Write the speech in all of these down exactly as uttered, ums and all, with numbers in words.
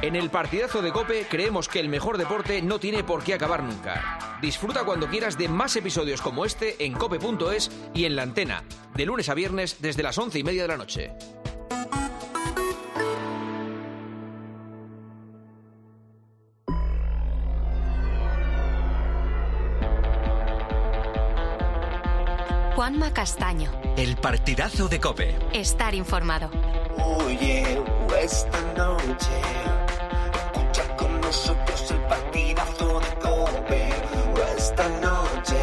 En el partidazo de COPE creemos que el mejor deporte no tiene por qué acabar nunca. Disfruta cuando quieras de más episodios como este en cope punto es y en La Antena, de lunes a viernes desde las once y media de la noche. Juanma Castaño. El partidazo de COPE. Estar informado. Oye, esta noche escucha con nosotros el partidazo de COPE. Esta noche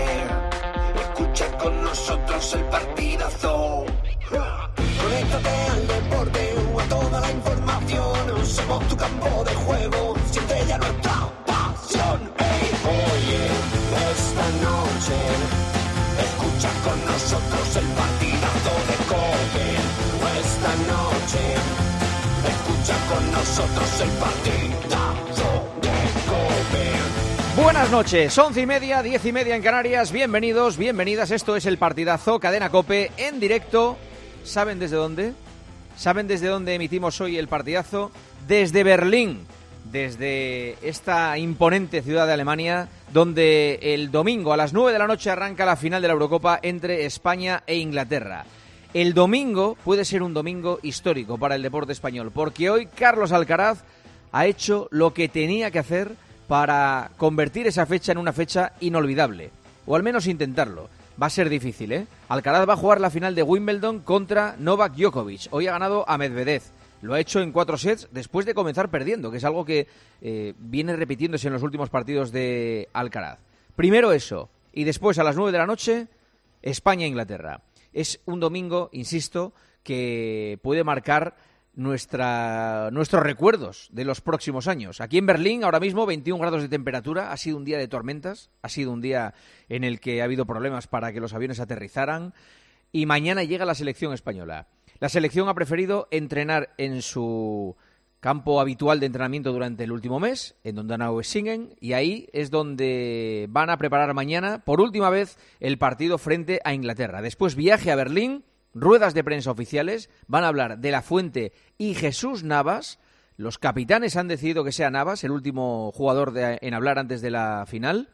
escucha con nosotros el partidazo. Conéctate al deporte o a toda la información. Somos tu campo de juego, siente ya nuestra pasión. Hey, oye, esta noche escucha con nosotros el partidazo de COPE. Esta noche escucha con nosotros el partidazo de COPE. Buenas noches, once y media, diez y media en Canarias. Bienvenidos, bienvenidas. Esto es el partidazo, cadena COPE en directo. ¿Saben desde dónde? ¿Saben desde dónde emitimos hoy el partidazo? Desde Berlín. Desde esta imponente ciudad de Alemania, donde el domingo a las nueve de la noche arranca la final de la Eurocopa entre España e Inglaterra. El domingo puede ser un domingo histórico para el deporte español, porque hoy Carlos Alcaraz ha hecho lo que tenía que hacer para convertir esa fecha en una fecha inolvidable, o al menos intentarlo. Va a ser difícil, ¿eh? Alcaraz va a jugar la final de Wimbledon contra Novak Djokovic. Hoy ha ganado a Medvedev. Lo ha hecho en cuatro sets después de comenzar perdiendo, que es algo que eh, viene repitiéndose en los últimos partidos de Alcaraz. Primero eso, y después a las nueve de la noche, España-Inglaterra. Es un domingo, insisto, que puede marcar nuestra, nuestros recuerdos de los próximos años. Aquí en Berlín, ahora mismo, veintiún grados de temperatura. Ha sido un día de tormentas, ha sido un día en el que ha habido problemas para que los aviones aterrizaran. Y mañana llega la selección española. La selección ha preferido entrenar en su campo habitual de entrenamiento durante el último mes, en Donaueschingen, y ahí es donde van a preparar mañana, por última vez, el partido frente a Inglaterra. Después viaje a Berlín, ruedas de prensa oficiales, van a hablar de La Fuente y Jesús Navas. Los capitanes han decidido que sea Navas, el último jugador de, en hablar antes de la final,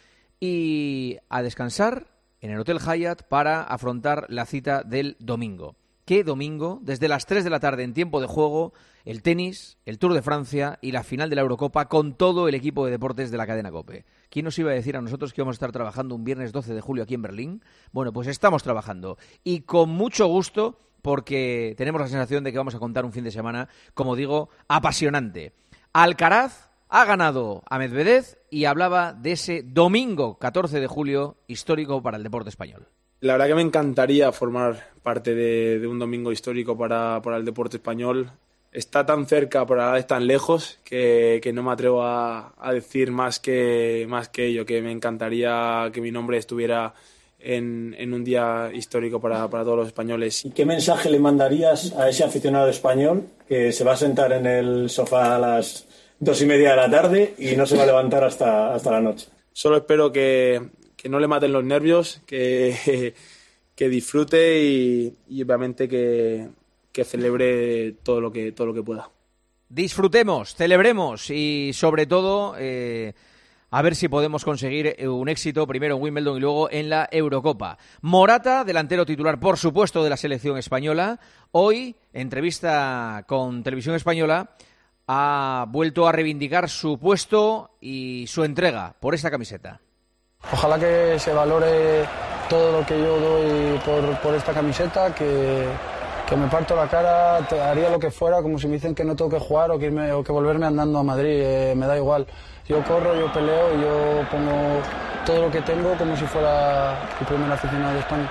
y a descansar en el Hotel Hyatt para afrontar la cita del domingo. ¿Qué domingo? Desde las tres de la tarde en tiempo de juego, el tenis, el Tour de Francia y la final de la Eurocopa con todo el equipo de deportes de la cadena COPE. ¿Quién nos iba a decir a nosotros que íbamos a estar trabajando un viernes doce de julio aquí en Berlín? Bueno, pues estamos trabajando y con mucho gusto, porque tenemos la sensación de que vamos a contar un fin de semana, como digo, apasionante. Alcaraz ha ganado a Medvedev y hablaba de ese domingo catorce de julio histórico para el deporte español. La verdad que me encantaría formar parte de, de un domingo histórico para, para el deporte español. Está tan cerca, pero a la vez tan lejos, que, que no me atrevo a, a decir más que, más que ello, que me encantaría que mi nombre estuviera en, en un día histórico para, para todos los españoles. ¿Y qué mensaje le mandarías a ese aficionado español que se va a sentar en el sofá a las dos y media de la tarde y no se va a levantar hasta, hasta la noche? Solo espero que... que no le maten los nervios, que, que disfrute y, y obviamente que, que celebre todo lo que, todo lo que pueda. Disfrutemos, celebremos y sobre todo eh, a ver si podemos conseguir un éxito primero en Wimbledon y luego en la Eurocopa. Morata, delantero titular por supuesto de la selección española, hoy, entrevista con Televisión Española, ha vuelto a reivindicar su puesto y su entrega por esta camiseta. Ojalá que se valore todo lo que yo doy por, por esta camiseta, que, que me parto la cara, te haría lo que fuera, como si me dicen que no tengo que jugar o que, irme, o que volverme andando a Madrid, eh, me da igual. Yo corro, yo peleo y yo pongo todo lo que tengo como si fuera el primer aficionado de España.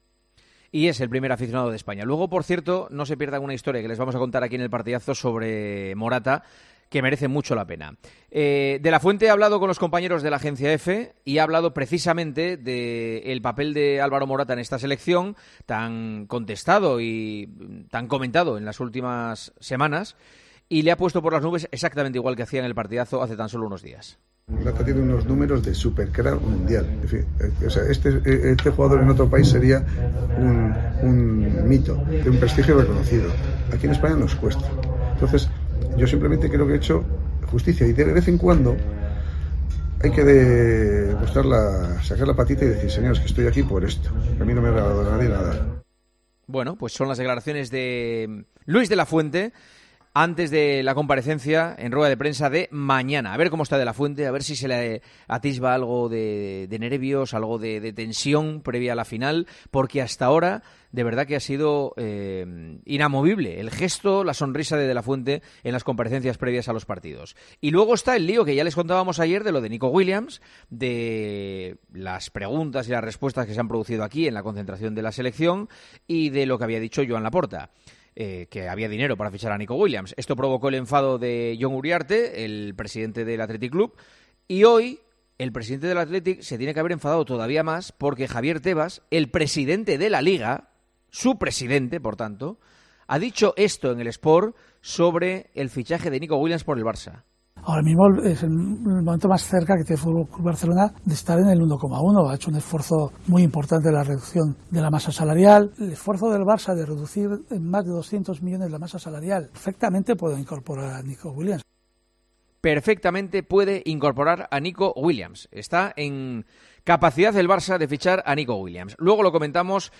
Y es el primer aficionado de España. Luego, por cierto, no se pierdan una historia que les vamos a contar aquí en el partidazo sobre Morata, que merece mucho la pena. Eh, de la Fuente ha hablado con los compañeros de la agencia EFE y ha hablado precisamente del papel de Álvaro Morata en esta selección, tan contestado y tan comentado en las últimas semanas, y le ha puesto por las nubes exactamente igual que hacía en el partidazo hace tan solo unos días. Morata tiene unos números de supercrack mundial. En fin, o sea, este, este jugador en otro país sería un, un mito, de un prestigio reconocido. Aquí en España nos cuesta. Entonces, Yo simplemente creo que he hecho justicia y de vez en cuando hay que de mostrar la, sacar la patita y decir, señores, que estoy aquí por esto. A mí no me ha regalado nadie nada. Bueno, pues son las declaraciones de Luis de la Fuente antes de la comparecencia en rueda de prensa de mañana. A ver cómo está de la Fuente, a ver si se le atisba algo de, de nervios, algo de, de tensión previa a la final, porque hasta ahora de verdad que ha sido eh, inamovible el gesto, la sonrisa de De la Fuente en las comparecencias previas a los partidos. Y luego está el lío que ya les contábamos ayer de lo de Nico Williams, de las preguntas y las respuestas que se han producido aquí en la concentración de la selección y de lo que había dicho Joan Laporta. Eh, que había dinero para fichar a Nico Williams. Esto provocó el enfado de Jon Uriarte, el presidente del Athletic Club, y hoy el presidente del Athletic se tiene que haber enfadado todavía más porque Javier Tebas, el presidente de la Liga, su presidente, por tanto, ha dicho esto en el Sport sobre el fichaje de Nico Williams por el Barça. Ahora mismo es el momento más cerca que tiene el Fútbol Club Barcelona de estar en el uno coma uno. Ha hecho un esfuerzo muy importante en la reducción de la masa salarial. El esfuerzo del Barça de reducir en más de doscientos millones la masa salarial perfectamente puede incorporar a Nico Williams. Perfectamente puede incorporar a Nico Williams. Está en capacidad el Barça de fichar a Nico Williams. Luego lo comentamos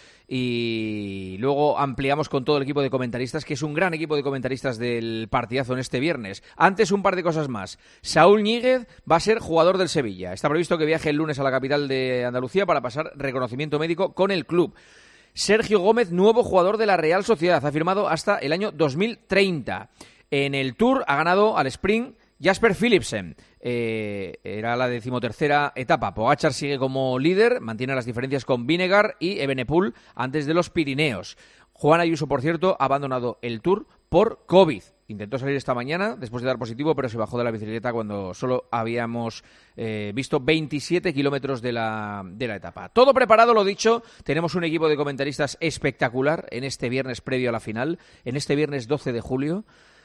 y luego ampliamos con todo el equipo de comentaristas, que es un gran equipo de comentaristas del partidazo en este viernes. Antes, un par de cosas más. Saúl Ñíguez va a ser jugador del Sevilla. Está previsto que viaje el lunes a la capital de Andalucía para pasar reconocimiento médico con el club. Sergio Gómez, nuevo jugador de la Real Sociedad. Ha firmado hasta el año dos mil treinta. En el Tour ha ganado al sprint Jasper Philipsen. Eh, era la decimotercera etapa. Pogačar sigue como líder, mantiene las diferencias con Vinegar y Evenepoel antes de los Pirineos. Juan Ayuso, por cierto, ha abandonado el Tour por COVID. Intentó salir esta mañana después de dar positivo, pero se bajó de la bicicleta cuando solo habíamos eh, visto veintisiete kilómetros de la, de la etapa. Todo preparado, lo dicho. Tenemos un equipo de comentaristas espectacular en este viernes previo a la final, en este viernes doce de julio.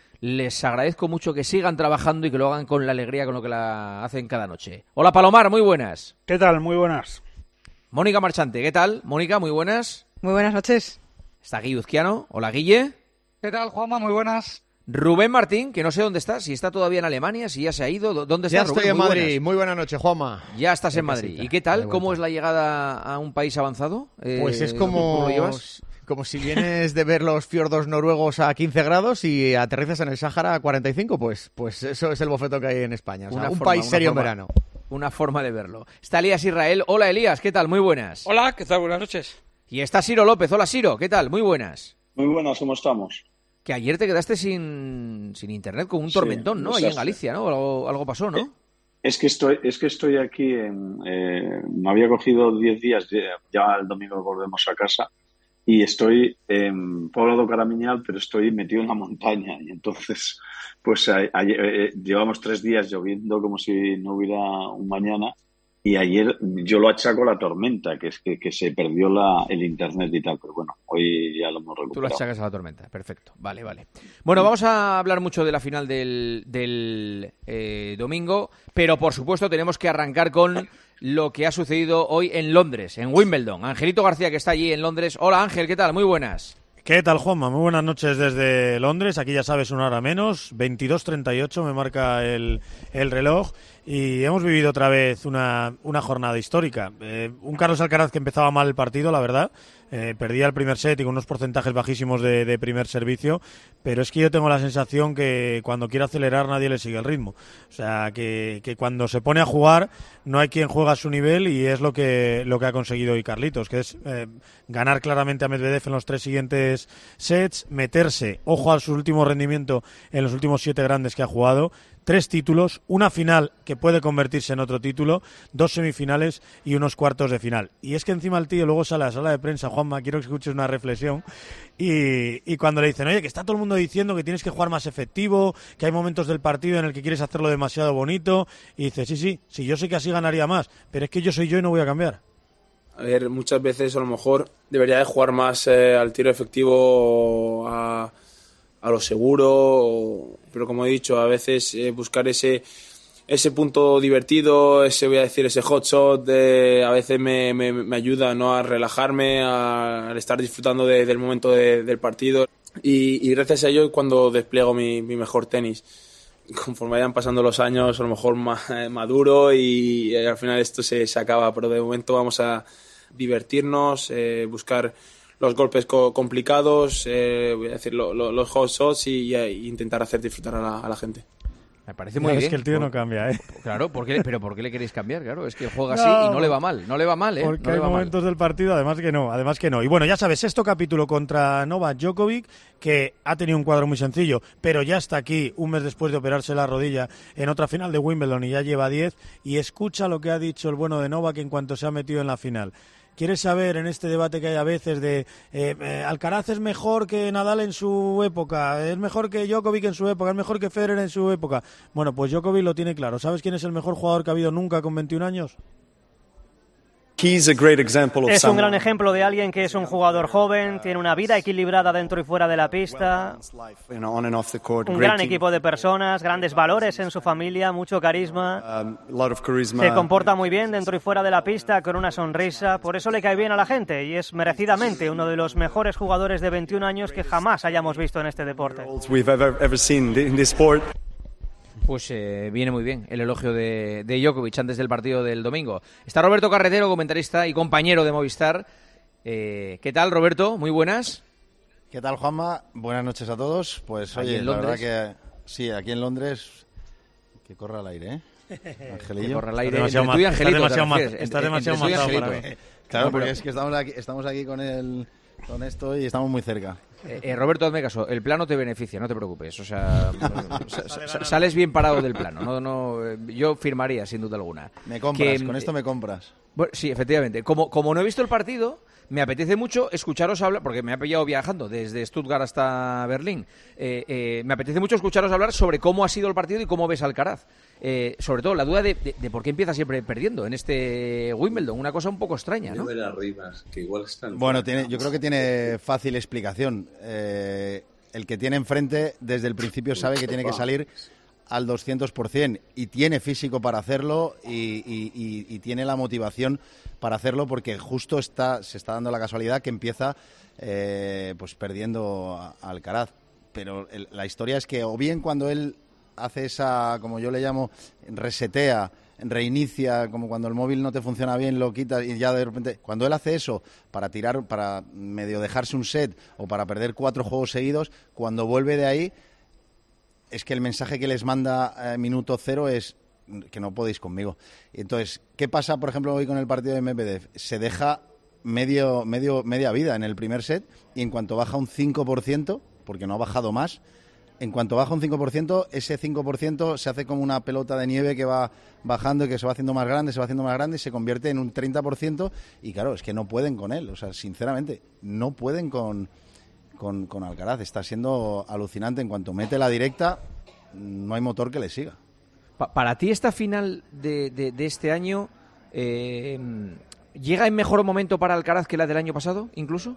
Les agradezco mucho que sigan trabajando y que lo hagan con la alegría con lo que la hacen cada noche. Hola Palomar, muy buenas. ¿Qué tal? Muy buenas. Mónica Marchante, ¿qué tal? Mónica, muy buenas. Muy buenas noches. Está Guille Uzquiano. Hola Guille. ¿Qué tal, Juanma? Muy buenas. Rubén Martín, que no sé dónde está, si está todavía en Alemania, si ya se ha ido. ¿Dónde está ya Rubén? Estoy en muy Madrid. Buenas. Muy buena noche, Juanma. Ya estás en Madrid. ¿Y qué tal? ¿Cómo es la llegada a un país avanzado? Pues eh, es como... ¿Cómo lo llevas? Como si vienes de ver los fiordos noruegos a quince grados y aterrizas en el Sáhara a cuarenta y cinco, pues, pues eso es el bofeto que hay en España. O sea, un forma, país serio forma, en verano. Una forma de verlo. Está Elías Israel. Hola Elías, ¿qué tal? Muy buenas. Hola, ¿qué tal? Buenas noches. Y está Siro López. Hola Siro, ¿qué tal? Muy buenas. Muy buenas, ¿cómo estamos? Que ayer te quedaste sin, sin internet con un tormentón, sí, ¿no? Ahí en Galicia, ¿no? Algo, algo pasó, ¿no? Eh, es que estoy, es que estoy aquí en... Eh, me había cogido diez días, ya el domingo volvemos a casa. Y estoy en Poblado Caramiñal, pero estoy metido en la montaña. Y entonces, pues a, a, eh, llevamos tres días lloviendo como si no hubiera un mañana. Y ayer yo lo achaco a la tormenta, que es que, que se perdió la, el internet y tal. Pero bueno, hoy ya lo hemos recuperado. Tú lo achacas a la tormenta, perfecto. Vale, vale. Bueno, vamos a hablar mucho de la final del, del eh, domingo. Pero, por supuesto, tenemos que arrancar con lo que ha sucedido hoy en Londres, en Wimbledon. Angelito García, que está allí en Londres. Hola Ángel, ¿qué tal? Muy buenas. ¿Qué tal, Juanma? Muy buenas noches desde Londres. Aquí ya sabes, una hora menos. veintidós treinta y ocho me marca el, el reloj. Y hemos vivido otra vez una, una jornada histórica. Eh, un Carlos Alcaraz que empezaba mal el partido, la verdad. Eh, perdía el primer set y con unos porcentajes bajísimos de, de primer servicio. Pero es que yo tengo la sensación que cuando quiere acelerar nadie le sigue el ritmo. O sea, que, que cuando se pone a jugar no hay quien juega a su nivel y es lo que, lo que ha conseguido hoy Carlitos, que es eh, ganar claramente a Medvedev en los tres siguientes sets, meterse, ojo a su último rendimiento en los últimos siete grandes que ha jugado. Tres títulos, una final que puede convertirse en otro título, dos semifinales y unos cuartos de final. Y es que encima el tío luego sale a la sala de prensa, Juanma, quiero que escuches una reflexión, y, y cuando le dicen, oye, que está todo el mundo diciendo que tienes que jugar más efectivo, que hay momentos del partido en el que quieres hacerlo demasiado bonito, y dice, sí, sí, sí, yo sé que así ganaría más, pero es que yo soy yo y no voy a cambiar. A ver, muchas veces a lo mejor debería de jugar más eh, al tiro efectivo, a... a lo seguro, pero como he dicho, a veces eh, buscar ese ese punto divertido, ese voy a decir ese hot shot, de, a veces me, me, me ayuda, ¿no?, a relajarme, a, a estar disfrutando de, del momento de, del partido. y, y gracias a ello cuando despliego mi, mi mejor tenis. Conforme vayan pasando los años, a lo mejor más maduro y, y al final esto se, se acaba, pero de momento vamos a divertirnos, eh, buscar los golpes co- complicados, eh, voy a decir lo, lo, los hot shots y, y intentar hacer disfrutar a la, a la gente. Me parece muy no, bien. Es que el tío no cambia, ¿eh? Claro, ¿por qué, pero ¿por qué le queréis cambiar? Claro, es que juega así no, y no le va mal. No le va mal, ¿eh? Porque no le hay va momentos mal. del partido, además que no, además que no. Y bueno, ya sabes, sexto capítulo contra Novak Djokovic, que ha tenido un cuadro muy sencillo, pero ya está aquí un mes después de operarse la rodilla en otra final de Wimbledon y ya lleva diez. Y escucha lo que ha dicho el bueno de Novak en cuanto se ha metido en la final. ¿Quieres saber en este debate que hay a veces de eh, eh, Alcaraz es mejor que Nadal en su época, es mejor que Djokovic en su época, es mejor que Federer en su época? Bueno, pues Djokovic lo tiene claro. ¿Sabes quién es el mejor jugador que ha habido nunca con veintiún años? Es un gran ejemplo de alguien que es un jugador joven, tiene una vida equilibrada dentro y fuera de la pista, un gran equipo de personas, grandes valores en su familia, mucho carisma, se comporta muy bien dentro y fuera de la pista, con una sonrisa, por eso le cae bien a la gente y es merecidamente uno de los mejores jugadores de veintiún años que jamás hayamos visto en este deporte. Pues eh, viene muy bien el elogio de, de Djokovic antes del partido del domingo. Está Roberto Carretero, comentarista y compañero de Movistar. Eh, ¿Qué tal, Roberto? Muy buenas. ¿Qué tal, Juanma? Buenas noches a todos. Pues Aquí oye, en la Londres. verdad que sí, aquí en Londres, que corra el aire, ¿eh? Angelillo. Que corra el aire. Está demasiado, Entre tú y Angelito, está demasiado, te refieres. ma- está Entre- demasiado entre tú y matado para Angelito. mí. Claro, No, porque pero- es que estamos aquí, estamos aquí con el, con esto y estamos muy cerca. Eh, eh, Roberto, hazme caso, el plano te beneficia, no te preocupes. O sea, sa- sa- sales bien parado del plano. No, no, eh, yo firmaría, sin duda alguna. Me compras, Que, con esto me compras. Bueno, sí, efectivamente. Como, como no he visto el partido, me apetece mucho escucharos hablar, porque me ha pillado viajando desde Stuttgart hasta Berlín. Eh, eh, me apetece mucho escucharos hablar sobre cómo ha sido el partido y cómo ves a Alcaraz. Eh, sobre todo la duda de, de, de por qué empieza siempre perdiendo en este Wimbledon. Una cosa un poco extraña, ¿no? que igual están Bueno, tiene, yo creo que tiene fácil explicación. Eh, el que tiene enfrente desde el principio sabe que tiene que salir al doscientos por ciento y tiene físico para hacerlo y, y, y, y tiene la motivación para hacerlo porque justo está se está dando la casualidad que empieza eh, pues perdiendo a, a Alcaraz. Pero el, la historia es que o bien cuando él hace esa, como yo le llamo, resetea, reinicia, como cuando el móvil no te funciona bien, lo quitas y ya de repente, cuando él hace eso para tirar, para medio dejarse un set o para perder cuatro juegos seguidos, cuando vuelve de ahí, es que el mensaje que les manda eh, minuto cero es que no podéis conmigo. Y entonces, ¿qué pasa, por ejemplo, hoy con el partido de Medvedev? Se deja medio, medio, media vida en el primer set y en cuanto baja un cinco por ciento, porque no ha bajado más, en cuanto baja un cinco por ciento, ese cinco por ciento se hace como una pelota de nieve que va bajando y que se va haciendo más grande, se va haciendo más grande y se convierte en un treinta por ciento y claro, es que no pueden con él, o sea, sinceramente, no pueden con, con, con Alcaraz, está siendo alucinante, en cuanto mete la directa, no hay motor que le siga. Pa- para ti esta final de, de, de este año eh, ¿llega en mejor momento para Alcaraz que la del año pasado, incluso?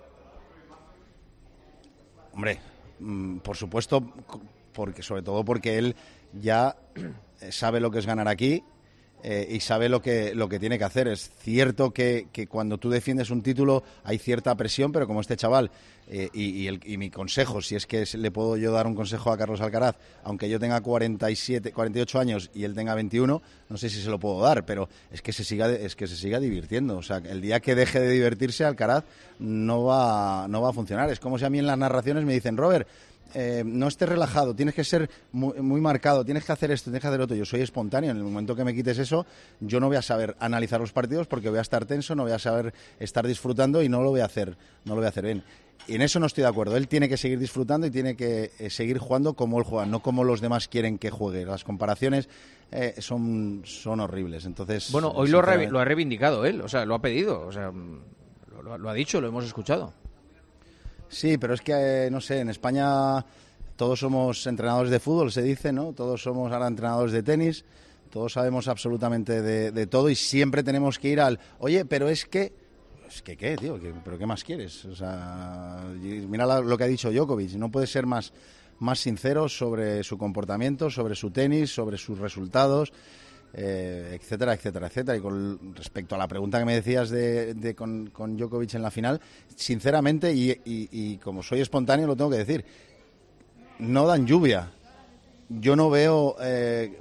Hombre, mm, por supuesto, porque sobre todo porque él ya sabe lo que es ganar aquí eh, y sabe lo que lo que tiene que hacer. Es cierto que, que cuando tú defiendes un título hay cierta presión, pero como este chaval, eh, y, y, el, y mi consejo, si es que le puedo yo dar un consejo a Carlos Alcaraz, aunque yo tenga cuarenta y siete, cuarenta y ocho años y él tenga veintiuno, no sé si se lo puedo dar, pero es que se siga es que se siga divirtiendo. O sea, el día que deje de divertirse, Alcaraz no va, no va a funcionar. Es como si a mí en las narraciones me dicen, Robert, Eh, no estés relajado, tienes que ser muy, muy marcado, tienes que hacer esto, tienes que hacer otro. Yo soy espontáneo, en el momento que me quites eso, yo no voy a saber analizar los partidos porque voy a estar tenso, no voy a saber estar disfrutando y no lo voy a hacer, no lo voy a hacer bien. Y en eso no estoy de acuerdo. Él tiene que seguir disfrutando y tiene que eh, seguir jugando como él juega, no como los demás quieren que juegue. Las comparaciones eh, son, son horribles. Entonces, Bueno, hoy lo, re- lo ha reivindicado él, o sea, lo ha pedido, o sea, lo, lo ha dicho, lo hemos escuchado. Sí, pero es que, eh, no sé, en España todos somos entrenadores de fútbol, se dice, ¿no? Todos somos ahora entrenadores de tenis, todos sabemos absolutamente de, de todo y siempre tenemos que ir al, oye, pero es que, es que qué, tío, ¿Qué, pero qué más quieres? O sea, mira la, lo que ha dicho Djokovic, no puede ser más, más sincero sobre su comportamiento, sobre su tenis, sobre sus resultados. eh, etcétera, etcétera, etcétera. Y con respecto a la pregunta que me decías de, de con, con Djokovic en la final, sinceramente, y, y, y como soy espontáneo, lo tengo que decir, no dan lluvia. Yo no veo eh,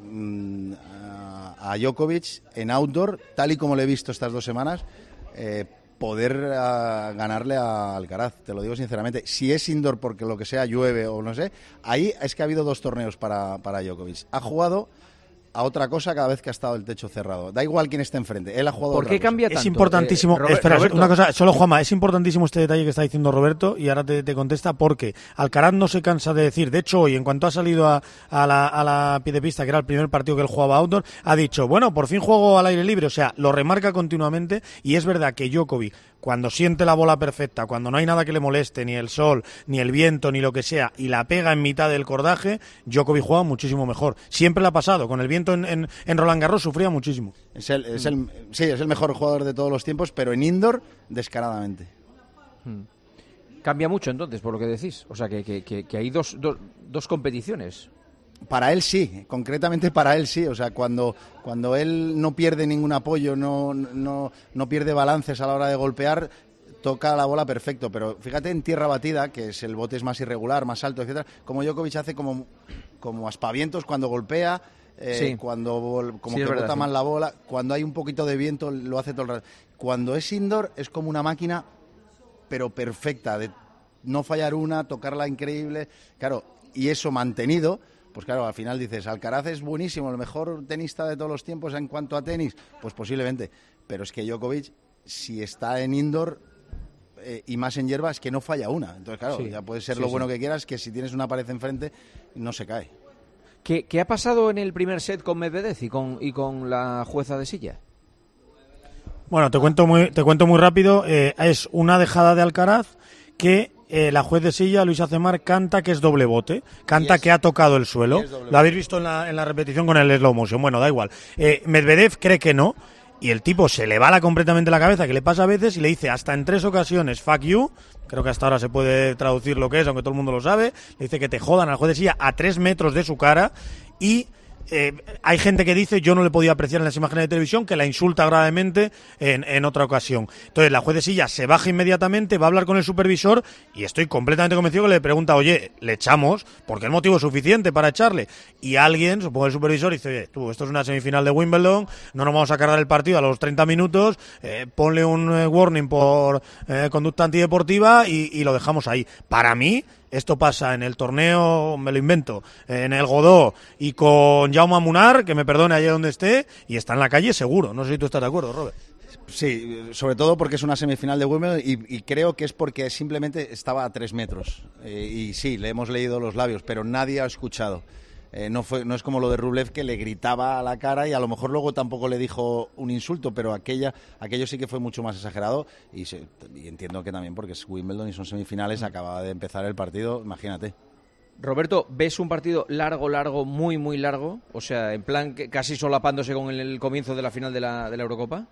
a, a Djokovic en outdoor, tal y como lo he visto estas dos semanas, eh, poder uh, ganarle a Alcaraz, te lo digo sinceramente. Si es indoor porque lo que sea llueve o no sé, ahí es que ha habido dos torneos para, para Djokovic. Ha jugado a otra cosa cada vez que ha estado el techo cerrado. Da igual quién esté enfrente, él ha jugado a ¿Por otra qué cambia cosa. tanto? Es importantísimo, Eh, Robert, espera, Roberto. una cosa, solo Juanma, es importantísimo este detalle que está diciendo Roberto y ahora te, te contesta porque Alcaraz no se cansa de decir, de hecho hoy en cuanto ha salido a, a, la, a la pie de pista, que era el primer partido que él jugaba outdoor, ha dicho, bueno, por fin juego al aire libre, o sea, lo remarca continuamente y es verdad que Djokovic, cuando siente la bola perfecta, cuando no hay nada que le moleste, ni el sol, ni el viento, ni lo que sea, y la pega en mitad del cordaje, Djokovic juega muchísimo mejor. Siempre le ha pasado, con el viento en, en, en Roland Garros sufría muchísimo. Es el, es el, sí, es el mejor jugador de todos los tiempos, pero en indoor, descaradamente. Hmm. Cambia mucho entonces, por lo que decís. O sea, que, que, que, que hay dos, dos, dos competiciones. Para él sí, concretamente para él sí. O sea, cuando, cuando él no pierde ningún apoyo, no, no, no pierde balances a la hora de golpear, toca la bola perfecto. Pero fíjate en tierra batida, que es el bote es más irregular, más alto, etcétera, como Djokovic hace como, como aspavientos cuando golpea, eh, Sí. cuando como Sí, es que verdad, bota sí. mal la bola, cuando hay un poquito de viento lo hace todo el rato. Cuando es indoor es como una máquina, pero perfecta, de no fallar una, tocarla increíble, claro, y eso mantenido. Pues claro, al final dices, Alcaraz es buenísimo, el mejor tenista de todos los tiempos en cuanto a tenis, pues posiblemente. Pero es que Djokovic, si está en indoor eh, y más en hierba, es que no falla una. Entonces, claro, Sí, ya puede ser sí, lo sí. bueno que quieras, que si tienes una pared enfrente, no se cae. ¿Qué, ¿Qué ha pasado en el primer set con Medvedev y con, y con la jueza de silla? Bueno, te cuento muy, te cuento muy rápido, eh, es una dejada de Alcaraz que eh, la juez de silla, Luisa Cemar, canta que es doble bote, canta es- que ha tocado el suelo. es doble Lo habéis visto en la, en la repetición con el slow motion. Bueno, da igual. Eh, Medvedev cree que no y el tipo se le bala completamente la cabeza, que le pasa a veces, y le dice hasta en tres ocasiones fuck you. Creo que hasta ahora se puede traducir lo que es, aunque todo el mundo lo sabe. Le dice que te jodan al juez de silla a tres metros de su cara y... Eh, hay gente que dice, yo no le podía apreciar en las imágenes de televisión, que la insulta gravemente en, en otra ocasión. Entonces la juez de silla se baja inmediatamente, va a hablar con el supervisor y estoy completamente convencido que le pregunta, oye, le echamos, porque es motivo suficiente para echarle. Y alguien, supongo el supervisor, dice, oye, tú, esto es una semifinal de Wimbledon, no nos vamos a cargar el partido a los treinta minutos, eh, ponle un eh, warning por eh, conducta antideportiva y, y lo dejamos ahí. Para mí... Esto pasa en el torneo, me lo invento, en el Godó y con Jaume Munar, que me perdone allá donde esté, y está en la calle seguro. No sé si tú estás de acuerdo, Robert. Sí, sobre todo porque es una semifinal de Wimbledon y, y creo que es porque simplemente estaba a tres metros. Eh, y sí, le hemos leído los labios, pero nadie ha escuchado. Eh, no fue, no es como lo de Rublev, que le gritaba a la cara y a lo mejor luego tampoco le dijo un insulto, pero aquella, aquello sí que fue mucho más exagerado y, se, y entiendo que también porque es Wimbledon y son semifinales, acaba de empezar el partido, imagínate. Roberto, ¿ves un partido largo, largo, muy, muy largo? O sea, en plan que casi solapándose con el, el comienzo de la final de la, de la Eurocopa.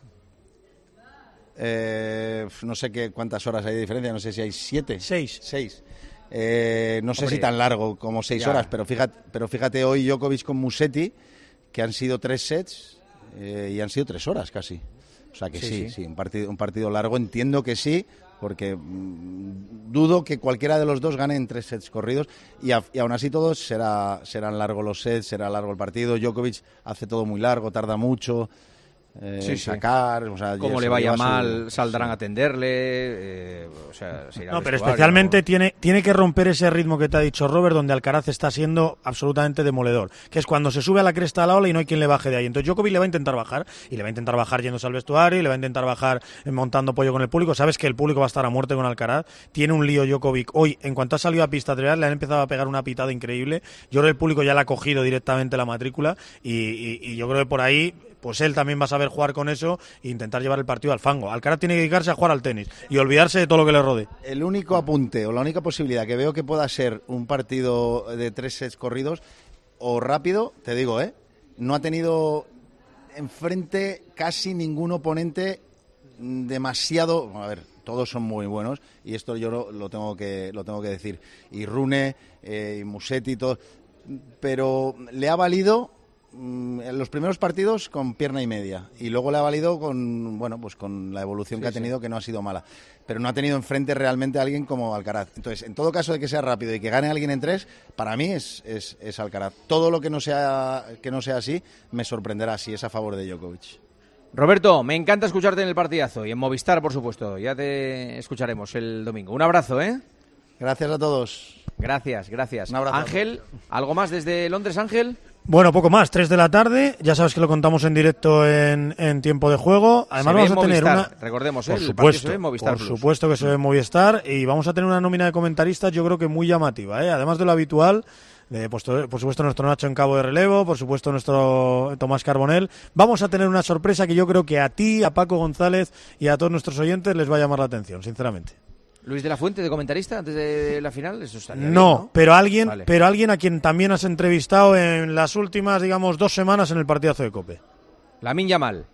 Eh, no sé qué cuántas horas hay de diferencia, no sé si hay siete. Seis. Seis. Eh, no sé Hombre, si tan largo como seis ya. horas, pero fíjate, pero fíjate hoy Djokovic con Musetti, que han sido tres sets eh, y han sido tres horas casi. O sea que Sí, sí, sí, sí. un partido, un partido largo, entiendo que sí, porque mmm, dudo que cualquiera de los dos gane en tres sets corridos y, a, y aún así todos será, serán largos los sets, será largo el partido. Djokovic hace todo muy largo, tarda mucho. Eh, Sí, sí. sacar, o sea, Como se le lo vaya lleva su- mal, saldrán sí. a atenderle. Eh, o sea, se irá No, al pero vestuario. especialmente tiene, tiene que romper ese ritmo que te ha dicho Robert, donde Alcaraz está siendo absolutamente demoledor, que es cuando se sube a la cresta de la ola y no hay quien le baje de ahí. Entonces Djokovic le va a intentar bajar, y le va a intentar bajar yéndose al vestuario, y le va a intentar bajar eh, montando pollo con el público. Sabes que el público va a estar a muerte con Alcaraz. Tiene un lío Djokovic. Hoy, en cuanto ha salido a pista, le han empezado a pegar una pitada increíble. Yo creo que el público ya le ha cogido directamente la matrícula, y, y, y yo creo que por ahí... pues él también va a saber jugar con eso e intentar llevar el partido al fango. Alcaraz tiene que dedicarse a jugar al tenis y olvidarse de todo lo que le rodee. El único apunte o la única posibilidad que veo que pueda ser un partido de tres sets corridos o rápido, te digo, ¿eh? No ha tenido enfrente casi ningún oponente demasiado... A ver, todos son muy buenos y esto yo lo, lo tengo que lo tengo que decir. Y Rune, eh, y Musetti, todo... Pero le ha valido... en los primeros partidos con pierna y media y luego le ha valido con bueno pues con la evolución sí, que ha tenido, sí. que no ha sido mala, pero no ha tenido enfrente realmente a alguien como Alcaraz. Entonces, en todo caso de que sea rápido y que gane alguien en tres, para mí es, es, es Alcaraz. Todo lo que no sea que no sea así me sorprenderá si es a favor de Djokovic. Roberto, me encanta escucharte en el partidazo y en Movistar, por supuesto. Ya te escucharemos el domingo. Un abrazo, ¿eh? Gracias a todos. Gracias, gracias. Un abrazo. Ángel, ¿algo más desde Londres, Ángel? Bueno, poco más, tres de la tarde, ya sabes que lo contamos en directo en, en tiempo de juego. Además vamos a tener Movistar, una... recordemos, ¿eh? por el supuesto, se ve en Movistar por Plus. supuesto que se ve en Movistar y vamos a tener una nómina de comentaristas yo creo que muy llamativa, ¿eh? Además de lo habitual, de, pues, por supuesto nuestro Nacho en cabo de relevo, por supuesto nuestro Tomás Carbonell. Vamos a tener una sorpresa que yo creo que a ti, a Paco González y a todos nuestros oyentes les va a llamar la atención, sinceramente. Luis de la Fuente de comentarista antes de la final, eso estaría no, bien, ¿no? pero alguien, vale. pero alguien a quien también has entrevistado en las últimas, digamos, dos semanas en el partidazo de COPE. Lamine Yamal.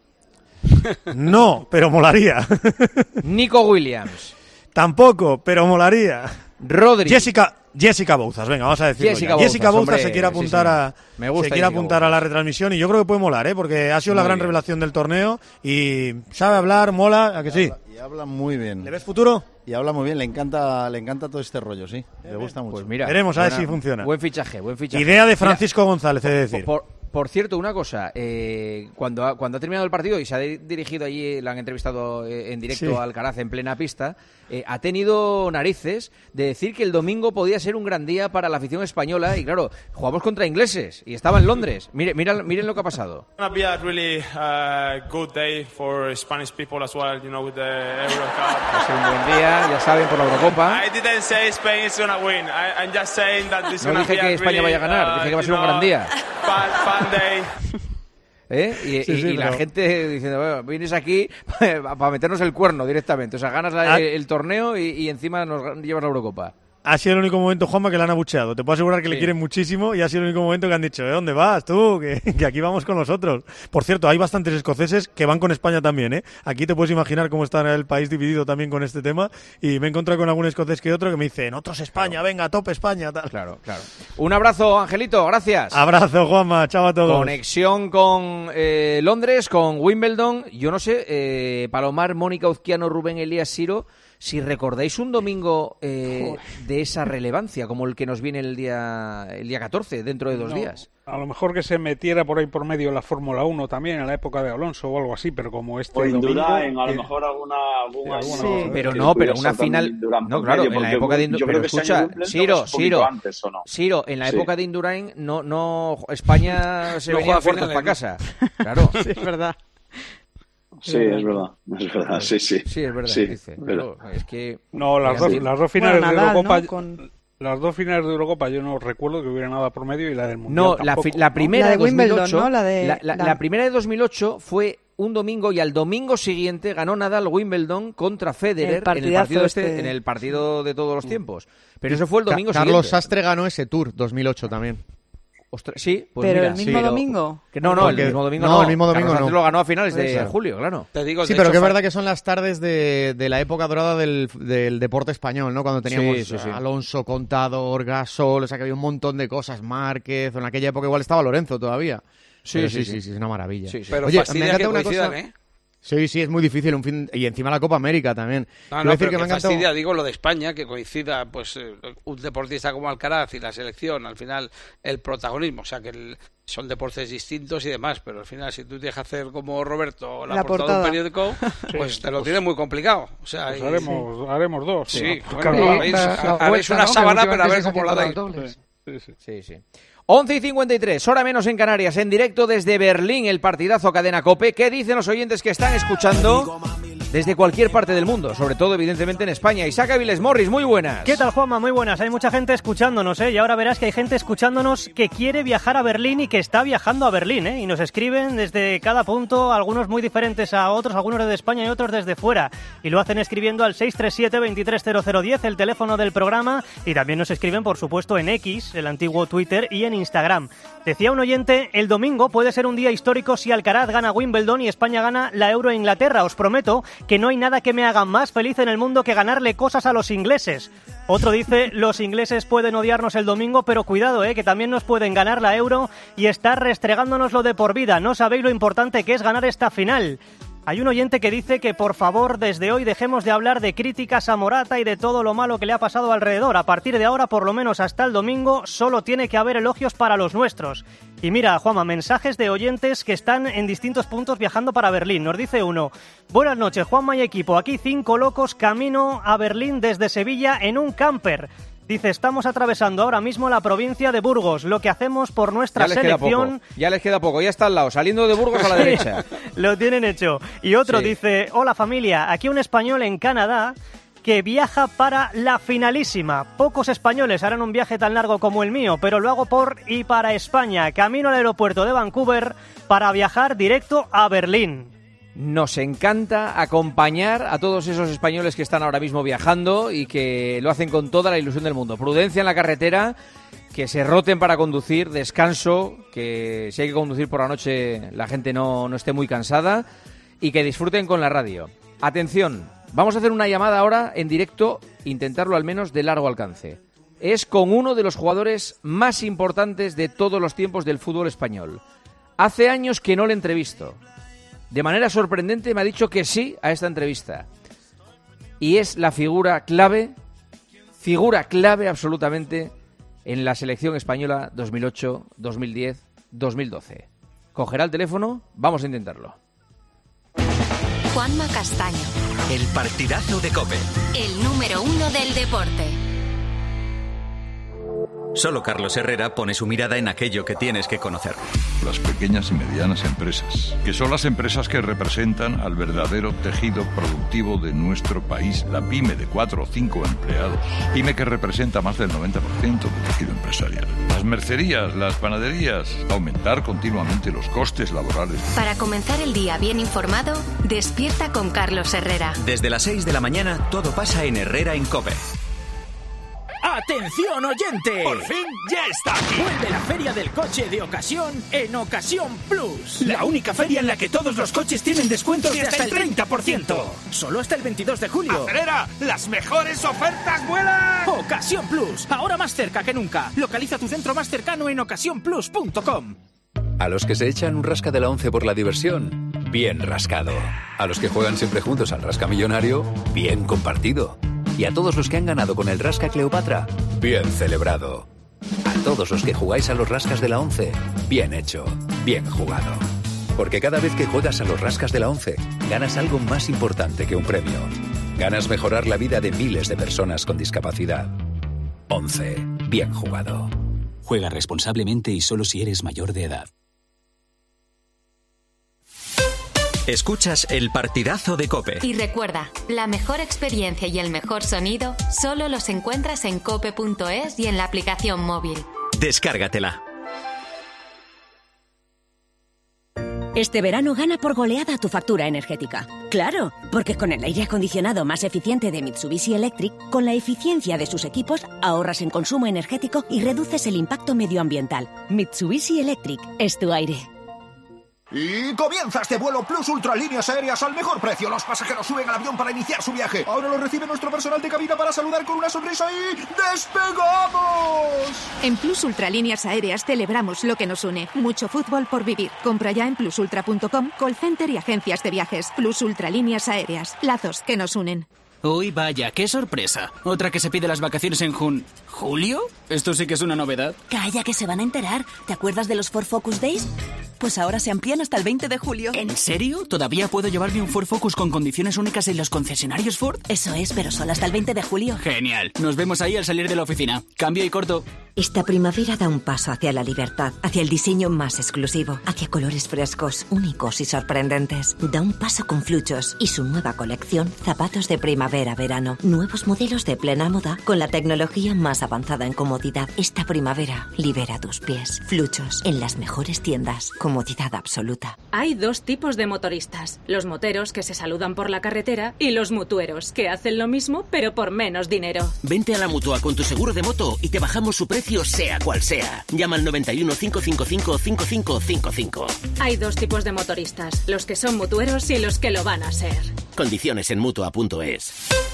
No, pero molaría. Nico Williams. Tampoco, pero molaría. Rodri. Jessica, Jessica Bouzas, venga, vamos a decirlo. Jessica ya. Bouzas, Jessica Bouzas hombre, se quiere apuntar sí, sí. a, Me gusta se quiere Jessica apuntar Bouzas. a la retransmisión y yo creo que puede molar, ¿eh? Porque ha sido Muy la gran bien. revelación del torneo y sabe hablar, mola, ¿a que sí? Y habla muy bien. ¿Le ves futuro? Y habla muy bien, le encanta, le encanta todo este rollo, sí. Le gusta mucho. Pues mira, veremos a ver buena, si funciona. Buen fichaje, buen fichaje. Idea de Francisco mira, González, he de decir. Por, por cierto, una cosa, eh, cuando, ha, cuando ha terminado el partido y se ha dirigido allí, la han entrevistado eh, en directo Sí. a Alcaraz en plena pista, eh, ha tenido narices de decir que el domingo podía ser un gran día para la afición española y claro, jugamos contra ingleses y estaba en Londres. Mire, mira, miren lo que ha pasado. It's gonna be a really uh, good day for Spanish people as well, you know, with the Euro Cup. Va a ser un buen día, ya saben, por la Eurocopa. I didn't say Spain is gonna win. I, I'm just saying that this No gonna dije be que a España really, vaya a ganar, uh, dije que va a ser you un gran know, día. Fun, fun day. ¿Eh? Y, Sí, y- sí, y la pero- gente diciendo, bueno, vienes aquí para meternos el cuerno directamente. O sea, ganas la- Ah. el, el torneo y, y encima nos gan- llevas la Eurocopa. Ha sido el único momento, Juanma, que le han abucheado. Te puedo asegurar que Sí. le quieren muchísimo y ha sido el único momento que han dicho, ¿de dónde vas tú? Que, que aquí vamos con nosotros. Por cierto, hay bastantes escoceses que van con España también, ¿eh? Aquí te puedes imaginar cómo está el país dividido también con este tema y me he encontrado con algún escocés que otro que me dice, nosotros España, venga, top España, tal. Claro, claro. Un abrazo, Angelito, gracias. Abrazo, Juanma, chao a todos. Conexión con eh, Londres, con Wimbledon. Yo no sé, eh, Palomar, Mónica Uzquiano, Rubén Elías Siro, si recordáis un domingo eh, de esa relevancia, como el que nos viene el día el día catorce, dentro de dos No, días. A lo mejor que se metiera por ahí por medio la Fórmula uno también en la época de Alonso o algo así, pero como este O domingo... Indurain, a lo que- mejor alguna... alguna Sí, alguna- Pero que no, pero pudiera una ser también final... Indurain No, por claro, medio, en la porque época de yo Indurain... creo Pero que ese escucha, año Wimbledon Siro, es un poquito Siro, antes, ¿o no? Siro, en la Sí. época de Indurain no, no España se No venía juega fuertes finales, para ¿no? casa. Claro. Sí, es verdad. Sí, es verdad, es verdad, sí, sí. Sí, es verdad, Sí, dice. pero- Pero es que... No, las dos, Fíjate. las dos finales Bueno, de Nadal, Eurocopa... ¿no? Con- Las dos finales de Eurocopa yo no recuerdo que hubiera nada por medio y la del Mundial No, la, tampoco, fi- la ¿no? primera La de de dos mil ocho, Wimbledon, ¿no? La de- la, la- la- la primera de dos mil ocho fue un domingo y al domingo siguiente ganó Nadal Wimbledon contra Federer El en el partidazo partido este, este. en el partido de todos los tiempos. Pero eso fue el domingo Carlos siguiente. Sastre ganó ese Tour dos mil ocho también. Ostras, sí, pues Pero mira, el mismo sí, pero- domingo. Que no, no, Porque- el mismo domingo no, no. el mismo domingo Carlos no. Sastre lo ganó a finales de Claro. julio, claro. Te digo, Sí, de pero hecho, que es fa- verdad que son las tardes de, de la época dorada del, del deporte español, ¿no? Cuando teníamos Sí, sí, sí. Alonso, Contador, Gasol, o sea que había un montón de cosas, Márquez, en aquella época igual estaba Lorenzo todavía. Sí, Pero sí, sí, sí. sí, sí, es una maravilla. Sí, sí. Pero Oye, fastidia me encanta que una coincidan, cosa... ¿eh? Sí, sí, es muy difícil un fin y encima la Copa América también. No, Quiero no, decir pero que me que ha encantado- fastidia, digo, lo de España, que coincida pues eh, un deportista como Alcaraz y la selección, al final, el protagonismo, o sea, que el- son deportes distintos y demás, pero al final, si tú tienes que hacer como Roberto la, La portada, portada. de un periódico, pues te lo tienes muy complicado. O sea, Pues y- haremos, haremos dos. Sí, ¿no? bueno, Claro, haréis, la- la haréis vuelta, una ¿no? sábana, Que pero a ver últimamente cómo la se dais. hacen dobles. Sí, sí. Sí, sí. once y cincuenta y tres, hora menos en Canarias, en directo desde Berlín, el partidazo Cadena COPE. ¿Qué dicen los oyentes que están escuchando desde cualquier parte del mundo? Sobre todo, evidentemente, en España. Isaac Aviles Morris, muy buenas. ¿Qué tal, Juanma? Muy buenas. Hay mucha gente escuchándonos, ¿eh? Y ahora verás que hay gente escuchándonos que quiere viajar a Berlín y que está viajando a Berlín, ¿eh? Y nos escriben desde cada punto, algunos muy diferentes a otros, algunos desde España y otros desde fuera. Y lo hacen escribiendo al seis tres siete, veintitrés cero cero diez, el teléfono del programa. Y también nos escriben, por supuesto, en X, el antiguo Twitter, y en Instagram. Decía un oyente, el domingo puede ser un día histórico si Alcaraz gana Wimbledon y España gana la Euro a Inglaterra. Os prometo que no hay nada que me haga más feliz en el mundo que ganarle cosas a los ingleses. Otro dice, los ingleses pueden odiarnos el domingo, pero cuidado, eh, que también nos pueden ganar la Euro y estar restregándonoslo de por vida. No sabéis lo importante que es ganar esta final. Hay un oyente que dice que por favor desde hoy dejemos de hablar de críticas a Morata y de todo lo malo que le ha pasado alrededor. A partir de ahora, por lo menos hasta el domingo, solo tiene que haber elogios para los nuestros. Y mira, Juanma, mensajes de oyentes que están en distintos puntos viajando para Berlín. Nos dice uno: buenas noches, Juanma y equipo. Aquí cinco locos camino a Berlín desde Sevilla en un camper. Dice, estamos atravesando ahora mismo la provincia de Burgos. Lo que hacemos por nuestra ya selección... Ya les queda poco, ya está al lado, saliendo de Burgos a la derecha. Lo tienen hecho. Y otro sí. dice, hola familia, aquí un español en Canadá que viaja para la finalísima. Pocos españoles harán un viaje tan largo como el mío, pero lo hago por y para España. Camino al aeropuerto de Vancouver para viajar directo a Berlín. Nos encanta acompañar a todos esos españoles que están ahora mismo viajando y que lo hacen con toda la ilusión del mundo. Prudencia en la carretera, que se roten para conducir, descanso, que si hay que conducir por la noche la gente no, no esté muy cansada y que disfruten con la radio. Atención, vamos a hacer una llamada ahora en directo, intentarlo al menos de largo alcance. Es con uno de los jugadores más importantes de todos los tiempos del fútbol español. Hace años que no le entrevisto. De manera sorprendente me ha dicho que sí a esta entrevista. Y es la figura clave, figura clave absolutamente en la selección española dos mil ocho, dos mil diez, dos mil doce. ¿Cogerá el teléfono? Vamos a intentarlo. Juanma Castaño. El partidazo de COPE. El número uno del deporte. Solo Carlos Herrera pone su mirada en aquello que tienes que conocer. Las pequeñas y medianas empresas, que son las empresas que representan al verdadero tejido productivo de nuestro país, la pyme de cuatro o cinco empleados, pyme que representa más del noventa por ciento del tejido empresarial. Las mercerías, las panaderías, aumentar continuamente los costes laborales. Para comenzar el día bien informado, despierta con Carlos Herrera. Desde las seis de la mañana, todo pasa en Herrera en COPE. ¡Atención, oyente! ¡Por fin ya está aquí! Vuelve la Feria del Coche de Ocasión en Ocasión Plus. La única feria en la que todos los coches tienen descuentos de hasta el treinta por ciento. Solo hasta el veintidós de julio. ¡Acelera! ¡Las mejores ofertas vuelan! Ocasión Plus, ahora más cerca que nunca. Localiza tu centro más cercano en ocasión plus punto com. A los que se echan un rasca de la once por la diversión, bien rascado. A los que juegan siempre juntos al rasca millonario, bien compartido. Y a todos los que han ganado con el Rasca Cleopatra, bien celebrado. A todos los que jugáis a los rascas de la once, bien hecho, bien jugado. Porque cada vez que juegas a los rascas de la once, ganas algo más importante que un premio. Ganas mejorar la vida de miles de personas con discapacidad. once, bien jugado. Juega responsablemente y solo si eres mayor de edad. Escuchas el partidazo de COPE. Y recuerda, la mejor experiencia y el mejor sonido solo los encuentras en cope punto es y en la aplicación móvil. Descárgatela. Este verano gana por goleada tu factura energética. ¡Claro! Porque con el aire acondicionado más eficiente de Mitsubishi Electric, con la eficiencia de sus equipos, ahorras en consumo energético y reduces el impacto medioambiental. Mitsubishi Electric es tu aire. Y comienza este vuelo Plus Ultralíneas Aéreas al mejor precio. Los pasajeros suben al avión para iniciar su viaje. Ahora lo recibe nuestro personal de cabina para saludar con una sonrisa y ¡despegamos! En Plus Ultralíneas Aéreas celebramos lo que nos une. Mucho fútbol por vivir. Compra ya en plus ultra punto com, call center y agencias de viajes. Plus Ultralíneas Aéreas. Lazos que nos unen. Uy, vaya, qué sorpresa. Otra que se pide las vacaciones en jun... ¿Julio? Esto sí que es una novedad. Calla, que se van a enterar. ¿Te acuerdas de los Ford Focus Days? Pues ahora se amplían hasta el veinte de julio. ¿En serio? ¿Todavía puedo llevarme un Ford Focus con condiciones únicas en los concesionarios Ford? Eso es, pero solo hasta el veinte de julio. Genial. Nos vemos ahí al salir de la oficina. Cambio y corto. Esta primavera da un paso hacia la libertad, hacia el diseño más exclusivo, hacia colores frescos, únicos y sorprendentes. Da un paso con Fluchos y su nueva colección Zapatos de Primavera-Verano. Nuevos modelos de plena moda con la tecnología más avanzada en comodidad. Esta primavera libera tus pies. Fluchos, en las mejores tiendas. Comodidad absoluta. Hay dos tipos de motoristas. Los moteros que se saludan por la carretera y los mutueros que hacen lo mismo pero por menos dinero. Vente a la Mutua con tu seguro de moto y te bajamos su precio sea cual sea. Llama al noventa y uno, cinco cinco cinco, cinco cinco cinco cinco. Hay dos tipos de motoristas. Los que son mutueros y los que lo van a ser. Condiciones en Mutua punto es.